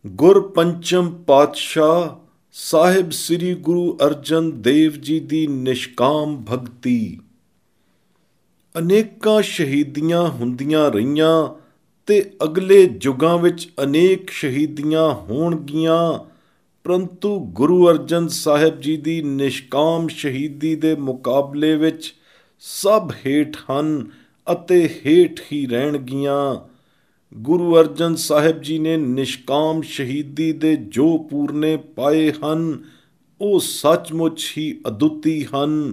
ਗੁਰ ਪੰਚਮ ਪਾਤਸ਼ਾਹ ਸਾਹਿਬ ਸ੍ਰੀ ਗੁਰੂ ਅਰਜਨ ਦੇਵ ਜੀ ਦੀ ਨਿਸ਼ਕਾਮ ਭਗਤੀ। ਅਨੇਕਾਂ ਸ਼ਹੀਦੀਆਂ ਹੁੰਦੀਆਂ ਰਹੀਆਂ ਤੇ ਅਗਲੇ ਯੁੱਗਾਂ ਵਿੱਚ ਅਨੇਕ ਸ਼ਹੀਦੀਆਂ ਹੋਣਗੀਆਂ, ਪਰੰਤੂ ਗੁਰੂ ਅਰਜਨ ਸਾਹਿਬ ਜੀ ਦੀ ਨਿਸ਼ਕਾਮ ਸ਼ਹੀਦੀ ਦੇ ਮੁਕਾਬਲੇ ਵਿੱਚ ਸਭ ਹੇਠ ਹਨ ਅਤੇ ਹੇਠ ਹੀ ਰਹਿਣਗੀਆਂ। ਗੁਰੂ ਅਰਜਨ ਸਾਹਿਬ ਜੀ ਨੇ ਨਿਸ਼ਕਾਮ ਸ਼ਹੀਦੀ ਦੇ ਜੋ ਪੂਰਨੇ ਪਾਏ ਹਨ, ਉਹ ਸੱਚਮੁੱਚ ਹੀ ਅਦੁੱਤੀ ਹਨ।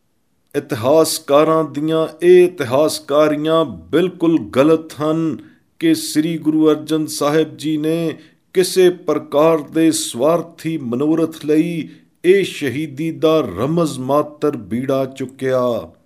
ਇਤਿਹਾਸਕਾਰਾਂ ਦੀਆਂ ਇਹ ਇਤਿਹਾਸਕਾਰੀਆਂ ਬਿਲਕੁਲ ਗਲਤ ਹਨ ਕਿ ਸ੍ਰੀ ਗੁਰੂ ਅਰਜਨ ਸਾਹਿਬ ਜੀ ਨੇ ਕਿਸੇ ਪ੍ਰਕਾਰ ਦੇ ਸਵਾਰਥੀ ਮਨੋਰਥ ਲਈ ਇਹ ਸ਼ਹੀਦੀ ਦਾ ਰਮਜ਼ ਮਾਤਰ ਬੀੜਾ ਚੁੱਕਿਆ।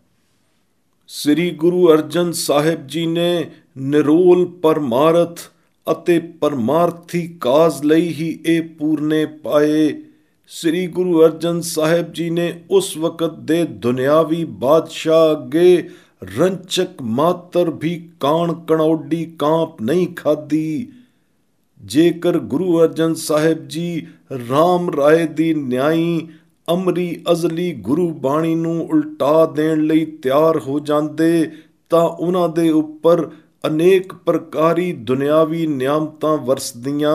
ਸ੍ਰੀ ਗੁਰੂ ਅਰਜਨ ਸਾਹਿਬ ਜੀ ਨੇ ਨਿਰੋਲ ਪਰਮਾਰਥ ਅਤੇ ਪਰਮਾਰਥੀ ਕਾਜ਼ ਲਈ ਹੀ ਇਹ ਪੂਰਨੇ ਪਾਏ। ਸ੍ਰੀ ਗੁਰੂ ਅਰਜਨ ਸਾਹਿਬ ਜੀ ਨੇ ਉਸ ਵਕਤ ਦੇ ਦੁਨਿਆਵੀ ਬਾਦਸ਼ਾਹ ਅੱਗੇ ਰੰਚਕ ਮਾਤਰ ਵੀ ਕਾਣ ਕਣੌਡੀ ਕਾਂਪ ਨਹੀਂ ਖਾਧੀ। ਜੇਕਰ ਗੁਰੂ ਅਰਜਨ ਸਾਹਿਬ ਜੀ ਰਾਮ ਰਾਏ ਦੀ ਨਿਆਈ ਅਮਰੀ ਅਜ਼ਲੀ ਗੁਰੂ ਬਾਣੀ ਨੂੰ ਉਲਟਾ ਦੇਣ ਲਈ ਤਿਆਰ ਹੋ ਜਾਂਦੇ ਤਾਂ ਉਹਨਾਂ ਦੇ ਉੱਪਰ ਅਨੇਕ ਪ੍ਰਕਾਰੀ ਦੁਨਿਆਵੀ ਨਿਆਮਤਾਂ ਵਰਸਦੀਆਂ,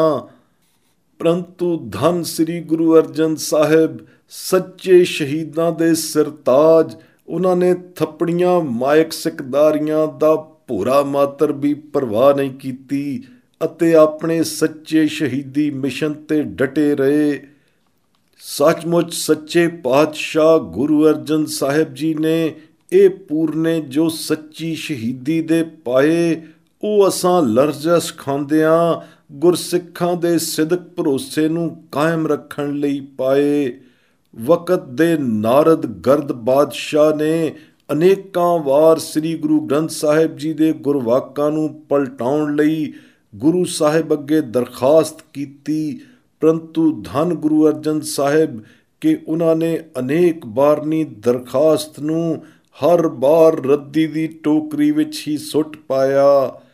ਪਰੰਤੂ ਧੰਨ ਸ੍ਰੀ ਗੁਰੂ ਅਰਜਨ ਸਾਹਿਬ ਸੱਚੇ ਸ਼ਹੀਦਾਂ ਦੇ ਸਿਰਤਾਜ, ਉਹਨਾਂ ਨੇ ਥੱਪੜੀਆਂ ਮਾਇਕ ਸਿਕਦਾਰੀਆਂ ਦਾ ਭੋਰਾ ਮਾਤਰ ਵੀ ਪਰਵਾਹ ਨਹੀਂ ਕੀਤੀ ਅਤੇ ਆਪਣੇ ਸੱਚੇ ਸ਼ਹੀਦੀ ਮਿਸ਼ਨ ਤੇ ਡਟੇ ਰਹੇ। ਸੱਚਮੁੱਚ ਸੱਚੇ ਪਾਤਸ਼ਾਹ ਗੁਰੂ ਅਰਜਨ ਸਾਹਿਬ ਜੀ ਨੇ ਇਹ ਪੂਰਨੇ ਜੋ ਸੱਚੀ ਸ਼ਹੀਦੀ ਦੇ ਪਾਏ, ਉਹ ਅਸਾਂ ਲਰਜ਼ਾ ਸਿਖਾਉਂਦਿਆਂ ਗੁਰਸਿੱਖਾਂ ਦੇ ਸਿਦਕ ਭਰੋਸੇ ਨੂੰ ਕਾਇਮ ਰੱਖਣ ਲਈ ਪਾਏ। ਵਕਤ ਦੇ ਨਾਰਦ ਗਰਦ ਬਾਦਸ਼ਾਹ ਨੇ ਅਨੇਕਾਂ ਵਾਰ ਸ੍ਰੀ ਗੁਰੂ ਗ੍ਰੰਥ ਸਾਹਿਬ ਜੀ ਦੇ ਗੁਰਵਾਕਾਂ ਨੂੰ ਪਲਟਾਉਣ ਲਈ ਗੁਰੂ ਸਾਹਿਬ ਅੱਗੇ ਦਰਖਾਸਤ ਕੀਤੀ, ਪਰੰਤੂ ਧੰਨ ਗੁਰੂ ਅਰਜਨ ਸਾਹਿਬ ਕਿ ਉਹਨਾਂ ਨੇ ਅਨੇਕ ਬਾਰਨੀ ਦਰਖਾਸਤ ਨੂੰ ਹਰ ਬਾਰ ਰੱਦੀ ਦੀ ਟੋਕਰੀ ਵਿੱਚ ਹੀ ਸੁੱਟ ਪਾਇਆ।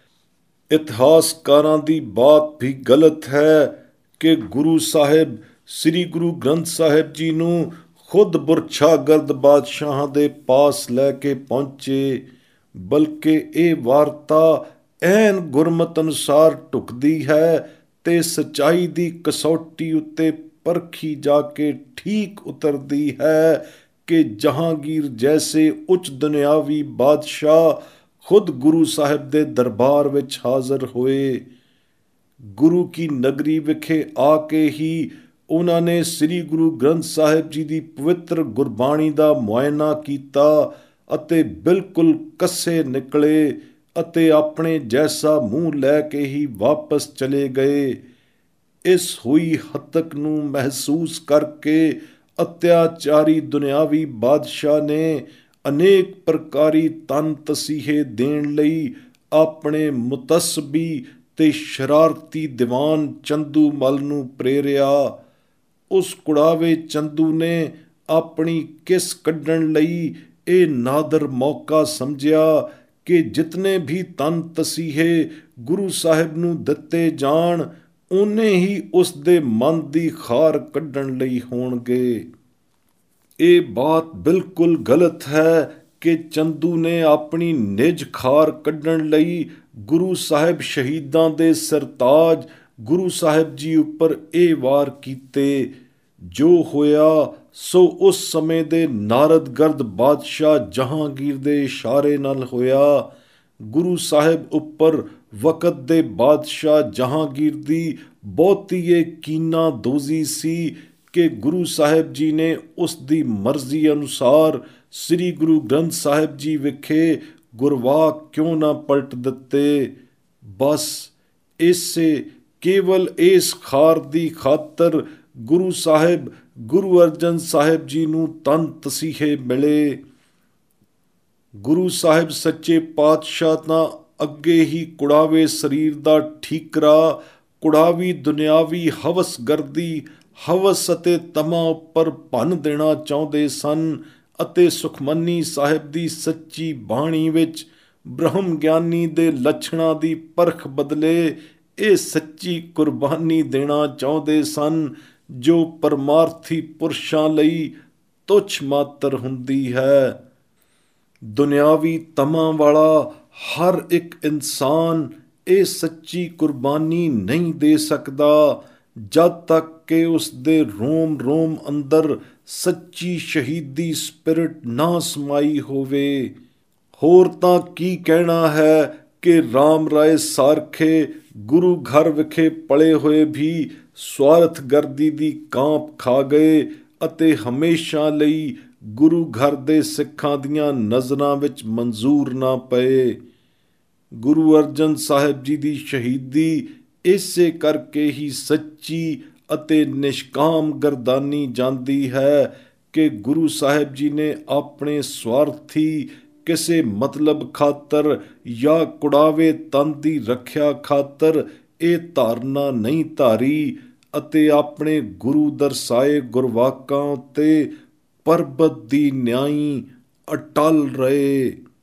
ਇਤਿਹਾਸਕਾਰਾਂ ਦੀ ਬਾਤ ਵੀ ਗਲਤ ਹੈ ਕਿ ਗੁਰੂ ਸਾਹਿਬ ਸ੍ਰੀ ਗੁਰੂ ਗ੍ਰੰਥ ਸਾਹਿਬ ਜੀ ਨੂੰ ਖੁਦ ਬੁਰਛਾਗਰਦ ਬਾਦਸ਼ਾਹਾਂ ਦੇ ਪਾਸ ਲੈ ਕੇ ਪਹੁੰਚੇ, ਬਲਕਿ ਇਹ ਵਾਰਤਾ ਐਨ ਗੁਰਮਤਿ ਅਨੁਸਾਰ ਢੁਕਦੀ ਹੈ ਤੇ ਸੱਚਾਈ ਦੀ ਕਸੌਟੀ ਉੱਤੇ ਪਰਖੀ ਜਾ ਕੇ ਠੀਕ ਉਤਰਦੀ ਹੈ ਕਿ ਜਹਾਂਗੀਰ ਜੈਸੇ ਉੱਚ ਦੁਨਿਆਵੀ ਬਾਦਸ਼ਾਹ ਖੁਦ ਗੁਰੂ ਸਾਹਿਬ ਦੇ ਦਰਬਾਰ ਵਿੱਚ ਹਾਜ਼ਰ ਹੋਏ। ਗੁਰੂ ਕੀ ਨਗਰੀ ਵਿਖੇ ਆ ਕੇ ਹੀ ਉਹਨਾਂ ਨੇ ਸ੍ਰੀ ਗੁਰੂ ਗ੍ਰੰਥ ਸਾਹਿਬ ਜੀ ਦੀ ਪਵਿੱਤਰ ਗੁਰਬਾਣੀ ਦਾ ਮੁਆਇਨਾ ਕੀਤਾ ਅਤੇ ਬਿਲਕੁਲ ਕੱਸੇ ਨਿਕਲੇ ਅਤੇ ਆਪਣੇ ਜੈਸਾ ਮੂੰਹ ਲੈ ਕੇ ਹੀ ਵਾਪਸ ਚਲੇ ਗਏ। ਇਸ ਹੋਈ ਹੱਤਕ ਨੂੰ ਮਹਿਸੂਸ ਕਰਕੇ ਅਤਿਆਚਾਰੀ ਦੁਨਿਆਵੀ ਬਾਦਸ਼ਾਹ ਨੇ ਅਨੇਕ ਪ੍ਰਕਾਰੀ ਤਨ ਤਸੀਹੇ ਦੇਣ ਲਈ ਆਪਣੇ ਮੁਤਸਬੀ ਤੇ ਸ਼ਰਾਰਤੀ ਦੀਵਾਨ ਚੰਦੂ ਮਲ ਨੂੰ ਪ੍ਰੇਰਿਆ। ਉਸ ਕੁੜਾਵੇ ਚੰਦੂ ਨੇ ਆਪਣੀ ਕਿਸ ਕੱਢਣ ਲਈ ਇਹ ਨਾਦਰ ਮੌਕਾ ਸਮਝਿਆ ਕਿ ਜਿਤਨੇ ਵੀ ਤਨ ਤਸੀਹੇ ਗੁਰੂ ਸਾਹਿਬ ਨੂੰ ਦਿੱਤੇ ਜਾਣ, ਓਨੇ ਹੀ ਉਸ ਦੇ ਮਨ ਦੀ ਖਾਰ ਕੱਢਣ ਲਈ ਹੋਣਗੇ। ਇਹ ਬਾਤ ਬਿਲਕੁਲ ਗਲਤ ਹੈ ਕਿ ਚੰਦੂ ਨੇ ਆਪਣੀ ਨਿਜ ਖਾਰ ਕੱਢਣ ਲਈ ਗੁਰੂ ਸਾਹਿਬ ਸ਼ਹੀਦਾਂ ਦੇ ਸਰਤਾਜ ਗੁਰੂ ਸਾਹਿਬ ਜੀ ਉੱਪਰ ਇਹ ਵਾਰ ਕੀਤੇ। ਜੋ ਹੋਇਆ ਸੋ ਉਸ ਸਮੇਂ ਦੇ ਨਾਰਦ ਗਰਦ ਬਾਦਸ਼ਾਹ ਜਹਾਂਗੀਰ ਦੇ ਇਸ਼ਾਰੇ ਨਾਲ ਹੋਇਆ। ਗੁਰੂ ਸਾਹਿਬ ਉੱਪਰ ਵਕਤ ਦੇ ਬਾਦਸ਼ਾਹ ਜਹਾਂਗੀਰ ਦੀ ਬਹੁਤੀ ਇਹ ਕੀਨਾ ਦੋਜ਼ੀ ਸੀ ਕਿ ਗੁਰੂ ਸਾਹਿਬ ਜੀ ਨੇ ਉਸ ਦੀ ਮਰਜ਼ੀ ਅਨੁਸਾਰ ਸ੍ਰੀ ਗੁਰੂ ਗ੍ਰੰਥ ਸਾਹਿਬ ਜੀ ਵਿਖੇ ਗੁਰਵਾਕ ਕਿਉਂ ਨਾ ਪਲਟ ਦਿੱਤੇ। ਬਸ ਇਸੇ ਕੇਵਲ ਇਸ ਖਾਰ ਦੀ ਖਾਤਰ ਗੁਰੂ ਸਾਹਿਬ ਗੁਰੂ ਅਰਜਨ ਸਾਹਿਬ ਜੀ ਨੂੰ ਤਨ ਤਸੀਹੇ ਮਿਲੇ। ਗੁਰੂ ਸਾਹਿਬ ਸੱਚੇ ਪਾਤਸ਼ਾਹ ਤਾਂ ਅੱਗੇ ਹੀ ਕੁੜਾਵੇ ਸਰੀਰ ਦਾ ਠੀਕਰਾ ਕੁੜਾਵੀ ਦੁਨਿਆਵੀ ਹਵਸਗਰਦੀ ਹਵਸ ਅਤੇ ਤਮਾ ਉੱਪਰ ਭੰਨ ਦੇਣਾ ਚਾਹੁੰਦੇ ਸਨ ਅਤੇ ਸੁਖਮਨੀ ਸਾਹਿਬ ਦੀ ਸੱਚੀ ਬਾਣੀ ਵਿੱਚ ਬ੍ਰਹਮ ਗਿਆਨੀ ਦੇ ਲੱਛਣਾਂ ਦੀ ਪਰਖ ਬਦਲੇ ਇਹ ਸੱਚੀ ਕੁਰਬਾਨੀ ਦੇਣਾ ਚਾਹੁੰਦੇ ਸਨ ਜੋ ਪਰਮਾਰਥੀ ਪੁਰਸ਼ਾਂ ਲਈ ਤੁੱਛ ਮਾਤਰ ਹੁੰਦੀ ਹੈ। ਦੁਨਿਆਵੀ ਤਮਾਂ ਵਾਲਾ ਹਰ ਇੱਕ ਇਨਸਾਨ ਇਹ ਸੱਚੀ ਕੁਰਬਾਨੀ ਨਹੀਂ ਦੇ ਸਕਦਾ ਜਦ ਤੱਕ ਕਿ ਉਸ ਦੇ ਰੋਮ ਰੋਮ ਅੰਦਰ ਸੱਚੀ ਸ਼ਹੀਦੀ ਸਪਿਰਿਟ ਨਾ ਸਮਾਈ ਹੋਵੇ। ਹੋਰ ਤਾਂ ਕੀ ਕਹਿਣਾ ਹੈ ਕਿ ਰਾਮ ਰਾਏ ਸਾਰਖੇ ਗੁਰੂ ਘਰ ਵਿਖੇ ਪਲੇ ਹੋਏ ਵੀ ਸਵਾਰਥਗਰਦੀ ਦੀ ਕਾਂਪ ਖਾ ਗਏ ਅਤੇ ਹਮੇਸ਼ਾ ਲਈ ਗੁਰੂ ਘਰ ਦੇ ਸਿੱਖਾਂ ਦੀਆਂ ਨਜ਼ਰਾਂ ਵਿੱਚ ਮਨਜ਼ੂਰ ਨਾ ਪਏ। ਗੁਰੂ ਅਰਜਨ ਸਾਹਿਬ ਜੀ ਦੀ ਸ਼ਹੀਦੀ ਇਸੇ ਕਰਕੇ ਹੀ ਸੱਚੀ ਅਤੇ ਨਿਸ਼ਕਾਮ ਗਰਦਾਨੀ ਜਾਂਦੀ ਹੈ ਕਿ ਗੁਰੂ ਸਾਹਿਬ ਜੀ ਨੇ ਆਪਣੇ ਸਵਾਰਥੀ ਕਿਸੇ ਮਤਲਬ ਖਾਤਰ ਜਾਂ ਕੁੜਾਵੇ ਤਨ ਦੀ ਰੱਖਿਆ ਖਾਤਰ ਇਹ ਧਾਰਨਾ ਨਹੀਂ ਧਾਰੀ ਅਤੇ ਆਪਣੇ ਗੁਰੂ ਦਰਸਾਏ ਗੁਰਵਾਕਾਂ ਉੱਤੇ ਪਰਬਤ ਦੀ ਨਿਆਈ ਅਟਲ ਰਹੇ।